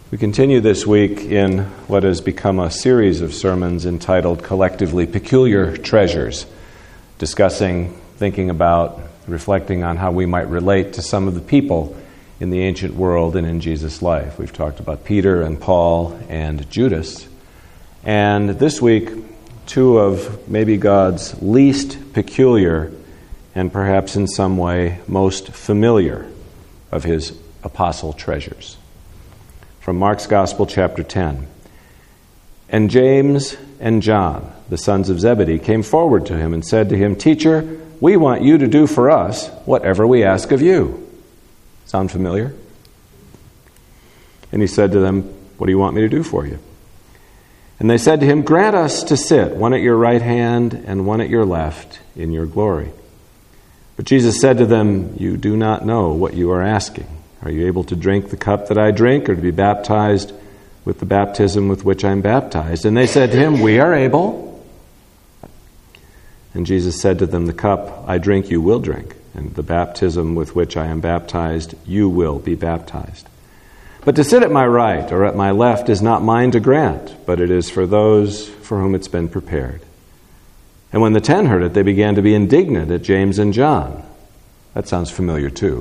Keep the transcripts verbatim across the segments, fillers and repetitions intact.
We continue this week in what has become a series of sermons entitled Collectively Peculiar Treasures, discussing, thinking about, reflecting on how we might relate to some of the people in the ancient world and in Jesus' life. We've talked about Peter and Paul and Judas. And this week, two of maybe God's least peculiar and perhaps in some way most familiar of his apostle treasures. From Mark's Gospel, chapter ten. And James and John, the sons of Zebedee, came forward to him and said to him, "Teacher, we want you to do for us whatever we ask of you." Sound familiar? And he said to them, "What do you want me to do for you?" And they said to him, "Grant us to sit, one at your right hand and one at your left, in your glory." But Jesus said to them, "You do not know what you are asking. Are you able to drink the cup that I drink, or to be baptized with the baptism with which I am baptized?" And they said to him, "We are able." And Jesus said to them, "The cup I drink you will drink, and the baptism with which I am baptized you will be baptized. But to sit at my right or at my left is not mine to grant, but it is for those for whom it's been prepared." And when the ten heard it, they began to be indignant at James and John. That sounds familiar too.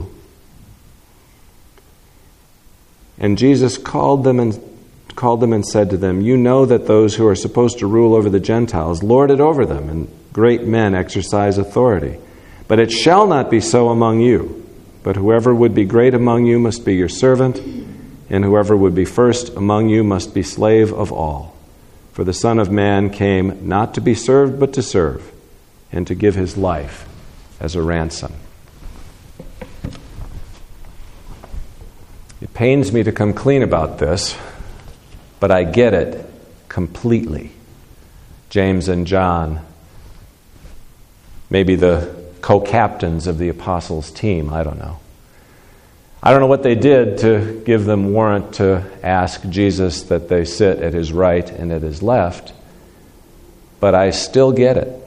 And Jesus called them and called them and said to them, "You know that those who are supposed to rule over the Gentiles lord it over them, and great men exercise authority. But it shall not be so among you. But whoever would be great among you must be your servant, and whoever would be first among you must be slave of all. For the Son of Man came not to be served, but to serve, and to give his life as a ransom." It pains me to come clean about this, but I get it completely. James and John, maybe the co-captains of the apostles' team, I don't know. I don't know what they did to give them warrant to ask Jesus that they sit at his right and at his left, but I still get it.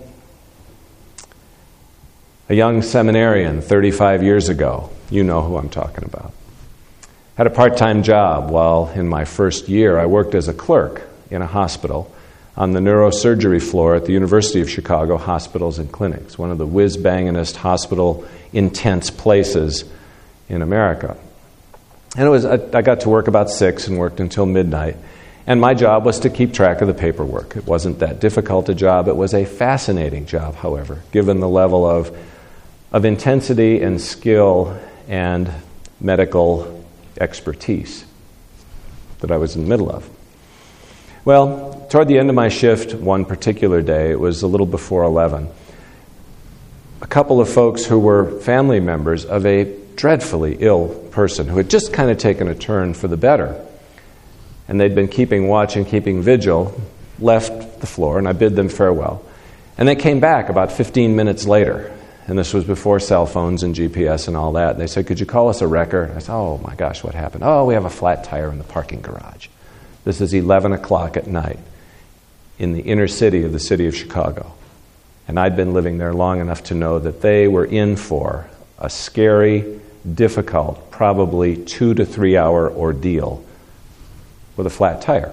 A young seminarian thirty-five years ago, you know who I'm talking about, had a part-time job while in my first year I worked as a clerk in a hospital on the neurosurgery floor at the University of Chicago Hospitals and Clinics, one of the whiz-bangingest hospital intense places in America. And it was I, I got to work about six and worked until midnight, and my job was to keep track of the paperwork. It wasn't that difficult a job. It was a fascinating job, however, given the level of of intensity and skill and medical expertise that I was in the middle of. Well, toward the end of my shift one particular day, it was a little before eleven, a couple of folks who were family members of a dreadfully ill person who had just kind of taken a turn for the better, and they'd been keeping watch and keeping vigil, left the floor, and I bid them farewell. And they came back about fifteen minutes later, and this was before cell phones and G P S and all that. And they said, "Could you call us a wrecker?" I said, "Oh my gosh, what happened?" "Oh, we have a flat tire in the parking garage." This is eleven o'clock at night in the inner city of the city of Chicago. And I'd been living there long enough to know that they were in for a scary, difficult, probably two to three hour ordeal with a flat tire.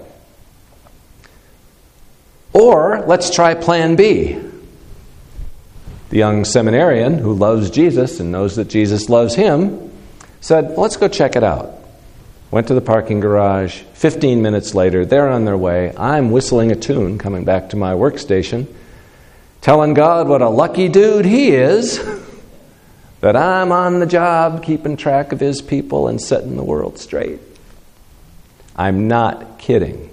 Or let's try plan B. The young seminarian who loves Jesus and knows that Jesus loves him said, "Well, let's go check it out." Went to the parking garage. Fifteen minutes later, they're on their way. I'm whistling a tune coming back to my workstation, telling God what a lucky dude he is, that I'm on the job keeping track of his people and setting the world straight. I'm not kidding.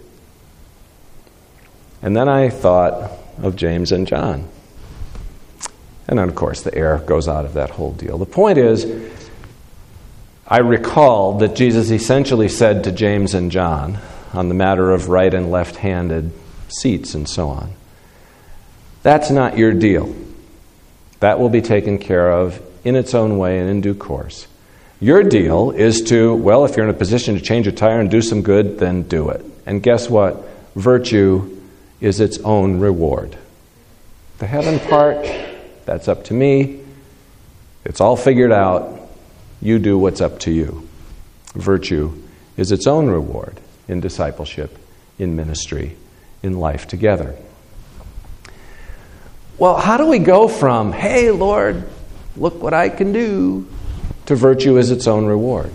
And then I thought of James and John. And then, of course, the air goes out of that whole deal. The point is, I recall that Jesus essentially said to James and John on the matter of right and left-handed seats and so on, that's not your deal. That will be taken care of in its own way and in due course. Your deal is to, well, if you're in a position to change a tire and do some good, then do it. And guess what? Virtue is its own reward. The heaven part, that's up to me. It's all figured out. You do what's up to you. Virtue is its own reward. in discipleship, in ministry, in life together. Well, how do we go from, hey, Lord, look what I can do, to virtue as its own reward?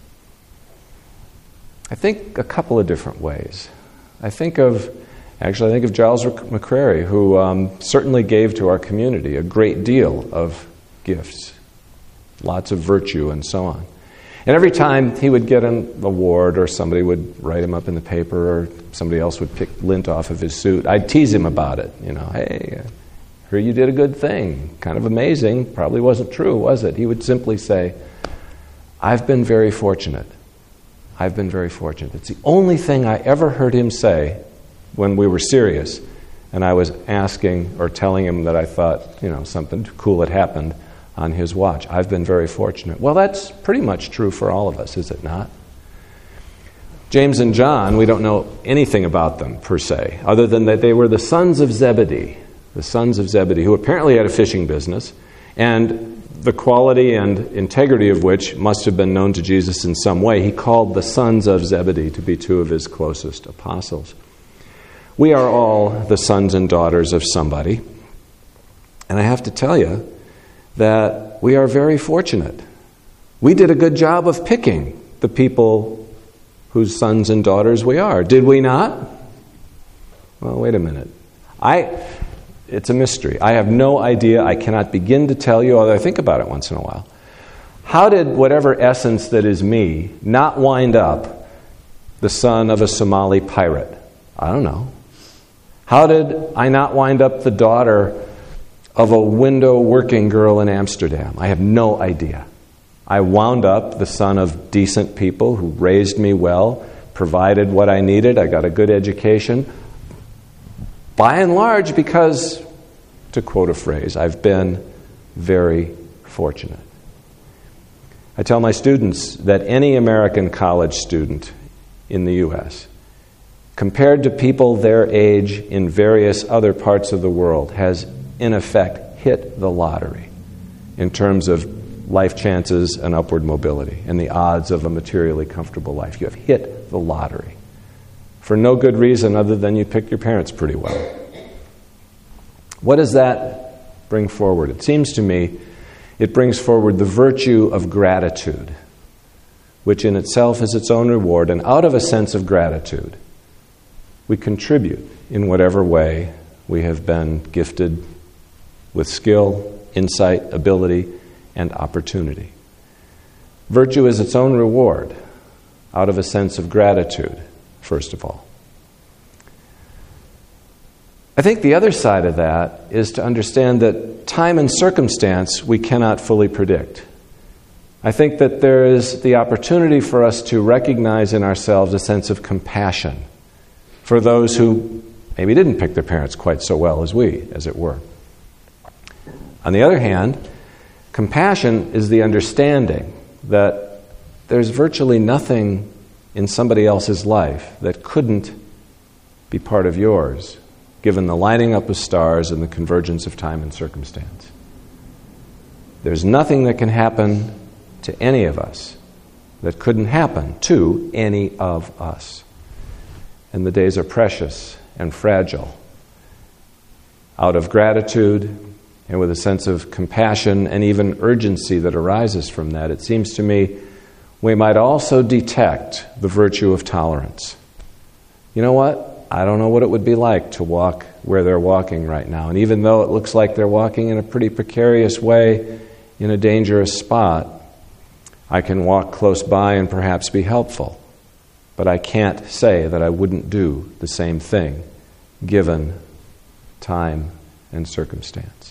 I think a couple of different ways. I think of, actually, I think of Giles McCrary, who um, certainly gave to our community a great deal of gifts, lots of virtue and so on. And every time he would get an award or somebody would write him up in the paper or somebody else would pick lint off of his suit, I'd tease him about it. You know, hey, I heard you did a good thing. Kind of amazing. Probably wasn't true, was it? He would simply say, I've been very fortunate. I've been very fortunate. It's the only thing I ever heard him say when we were serious and I was asking or telling him that I thought, you know, something cool had happened on his watch. I've been very fortunate. Well, that's pretty much true for all of us, is it not? James and John, we don't know anything about them per se, other than that they were the sons of Zebedee, the sons of Zebedee, who apparently had a fishing business, and the quality and integrity of which must have been known to Jesus in some way. He called the sons of Zebedee to be two of his closest apostles. We are all the sons and daughters of somebody, and I have to tell you that we are very fortunate. We did a good job of picking the people whose sons and daughters we are. Did we not? Well, wait a minute. I, it's a mystery. I have no idea. I cannot begin to tell you, although I think about it once in a while. How did whatever essence that is me not wind up the son of a Somali pirate? I don't know. How did I not wind up the daughter of a window working girl in Amsterdam? I have no idea. I wound up the son of decent people who raised me well, provided what I needed. I got a good education. By and large, because, to quote a phrase, I've been very fortunate. I tell my students that any American college student in the U S, compared to people their age in various other parts of the world, has in effect hit the lottery in terms of life chances and upward mobility and the odds of a materially comfortable life. You have hit the lottery for no good reason other than you picked your parents pretty well. What does that bring forward? It seems to me it brings forward the virtue of gratitude, which in itself is its own reward, and out of a sense of gratitude, we contribute in whatever way we have been gifted with skill, insight, ability, and opportunity. Virtue is its own reward out of a sense of gratitude, first of all. I think the other side of that is to understand that time and circumstance we cannot fully predict. I think that there is the opportunity for us to recognize in ourselves a sense of compassion for those who maybe didn't pick their parents quite so well as we, as it were. On the other hand, compassion is the understanding that there's virtually nothing in somebody else's life that couldn't be part of yours, given the lining up of stars and the convergence of time and circumstance. There's nothing that can happen to any of us that couldn't happen to any of us. And the days are precious and fragile. Out of gratitude, and with a sense of compassion and even urgency that arises from that, it seems to me we might also detect the virtue of tolerance. You know what? I don't know what it would be like to walk where they're walking right now. And even though it looks like they're walking in a pretty precarious way, in a dangerous spot, I can walk close by and perhaps be helpful. But I can't say that I wouldn't do the same thing, given time and circumstance.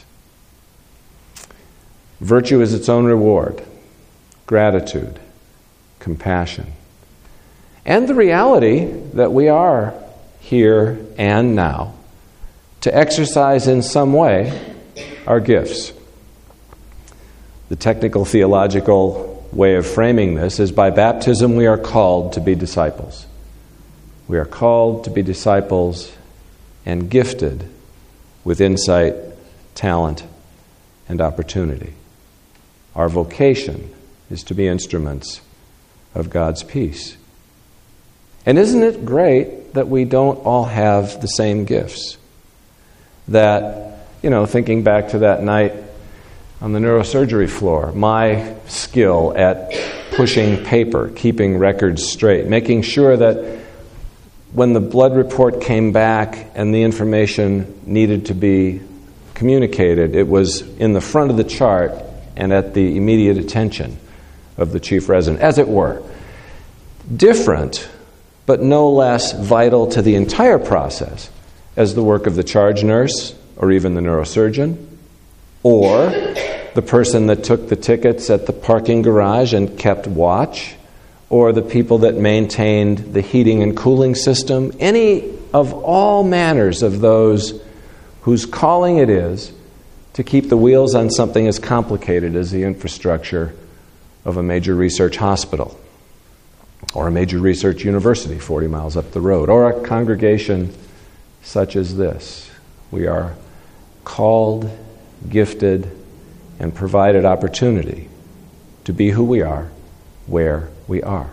Virtue is its own reward, gratitude, compassion, and the reality that we are here and now to exercise in some way our gifts. The technical theological way of framing this is by baptism we are called to be disciples. We are called to be disciples and gifted with insight, talent, and opportunity. Our vocation is to be instruments of God's peace. And isn't it great that we don't all have the same gifts? That, you know, thinking back to that night on the neurosurgery floor, my skill at pushing paper, keeping records straight, making sure that when the blood report came back and the information needed to be communicated, it was in the front of the chart and at the immediate attention of the chief resident, as it were. Different, but no less vital to the entire process as the work of the charge nurse or even the neurosurgeon, or the person that took the tickets at the parking garage and kept watch, or the people that maintained the heating and cooling system, any of all manners of those whose calling it is to keep the wheels on something as complicated as the infrastructure of a major research hospital, or a major research university forty miles up the road, or a congregation such as this. We are called, gifted, and provided opportunity to be who we are, where we are.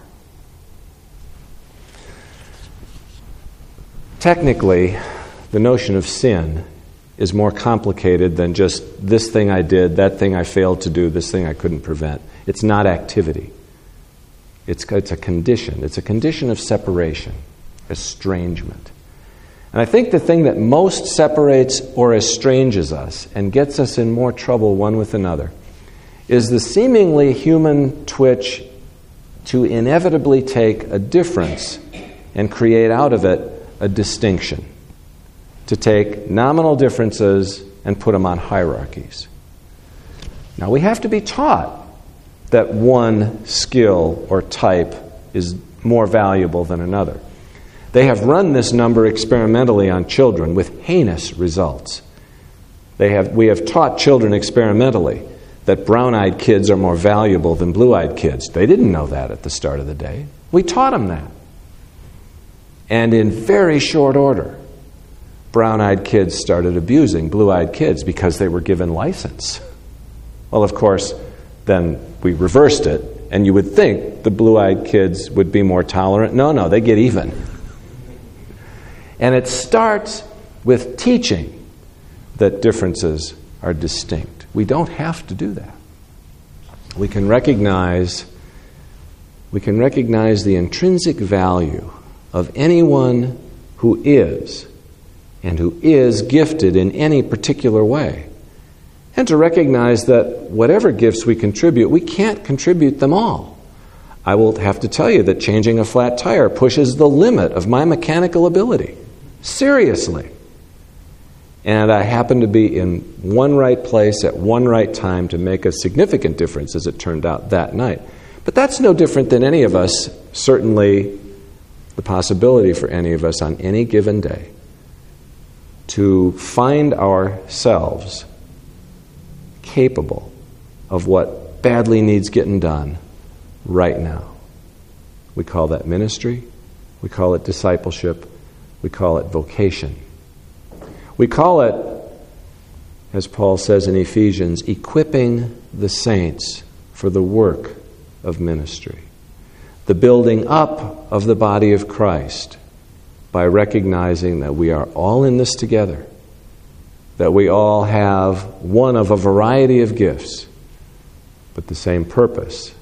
Technically, the notion of sin is more complicated than just this thing I did, that thing I failed to do, this thing I couldn't prevent. It's not activity. It's, it's a condition. It's a condition of separation, estrangement. And I think the thing that most separates or estranges us and gets us in more trouble one with another is the seemingly human twitch to inevitably take a difference and create out of it a distinction, to take nominal differences and put them on hierarchies. Now, we have to be taught that one skill or type is more valuable than another. They have run this number experimentally on children with heinous results. They have, we have taught children experimentally that brown-eyed kids are more valuable than blue-eyed kids. They didn't know that at the start of the day. We taught them that. And in very short order, brown-eyed kids started abusing blue-eyed kids because they were given license. Well, of course, then we reversed it, and you would think the blue-eyed kids would be more tolerant. No, no, they get even. And it starts with teaching that differences are distinct. We don't have to do that. We can recognize, we can recognize the intrinsic value of anyone who is, and who is gifted in any particular way. And to recognize that whatever gifts we contribute, we can't contribute them all. I will have to tell you that changing a flat tire pushes the limit of my mechanical ability. Seriously. And I happen to be in one right place at one right time to make a significant difference, as it turned out that night. But that's no different than any of us, certainly the possibility for any of us on any given day to find ourselves capable of what badly needs getting done right now. We call that ministry. We call it discipleship. We call it vocation. We call it, as Paul says in Ephesians, equipping the saints for the work of ministry. The building up of the body of Christ by recognizing that we are all in this together, that we all have one of a variety of gifts, but the same purpose,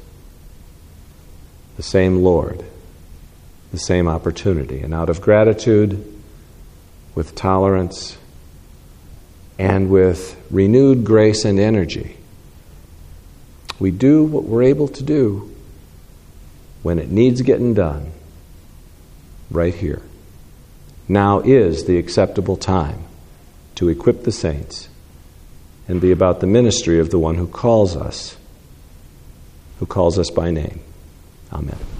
the same Lord, the same opportunity. And out of gratitude, with tolerance, and with renewed grace and energy, we do what we're able to do when it needs getting done, right here. Now is the acceptable time to equip the saints and be about the ministry of the one who calls us, who calls us by name. Amen.